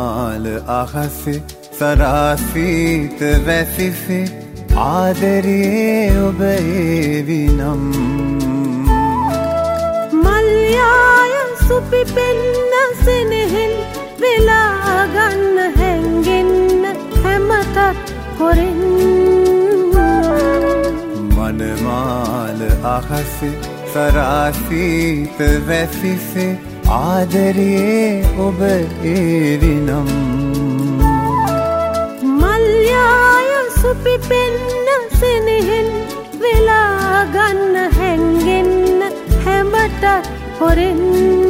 මනමාල අහසේ සරාසීත වැසිසේ ආදරයේ ඔබ ඒවිනම් මල්යාය සුපිපෙන්න සෙනෙහෙන් වෙලා ගන්න හැංගෙන්න හැමතත් හොරෙන් මනමාල අහසේ සරාසීත වැසිසේ ආදරයේ ඔබ ඒවිනම් මල්යාය සුපිපෙන්න සෙනෙහෙන් වෙලා ගන්න හැංගෙන්න හැමතත් හොරෙන්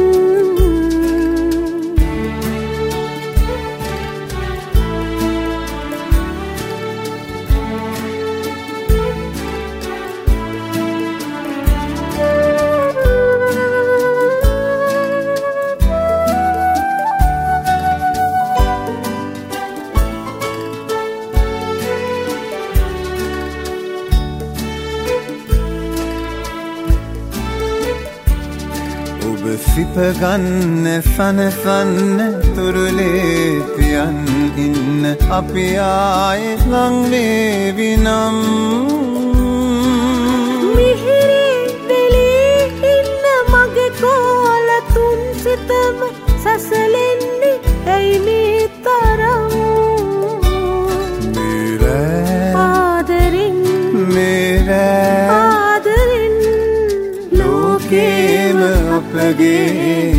සිපගන්න සනසන්න තුරුලේ තියන් ඉන්න අපි ආයේ ලංවේවිනම් මිහිරි වෙලී ඉන්න මගේ කෝල තුන් සිතම සසලෙන්නේ ඇයි මේ තරම් මේරෑ ආදරින් මේරෑ ආදරින් ලෝකේම අපගේ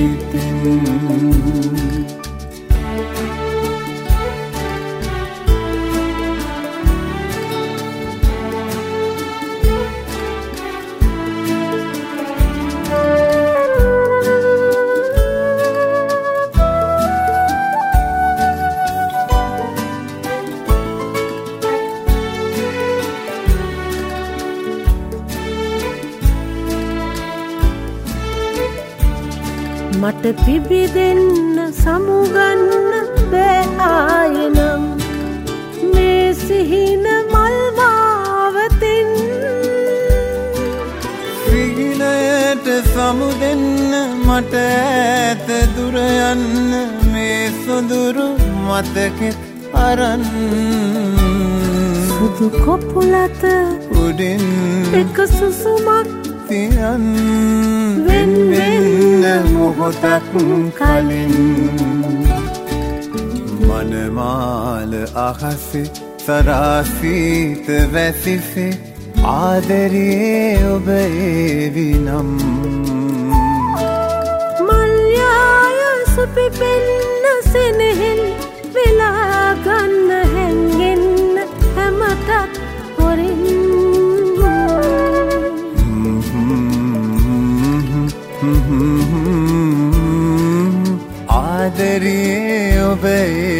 මට පිබිදෙන්න සමුගන්න බෑ ආයෙනම් මේ සිහින මල්මාවතින් සිහිනයට සමුදෙන්න මට ඈත දුර යන්න මේ සොඳුරු මතකෙත් අරන් සුදු කොපුලත උඩින් එක සුසුමක් තියන් වෙන් වෙන්න මොහොතක් කලින් මනමාල අහසේ සරාසීත වැසිසේ ආදරයේ ඔබ ඒවිනම් මල්යාය සුපිපෙන්න සෙනෙහෙන් වෙලා ගන්න හැංගෙන්න හැමතත් හොරෙන් ආදරයේ ඔබ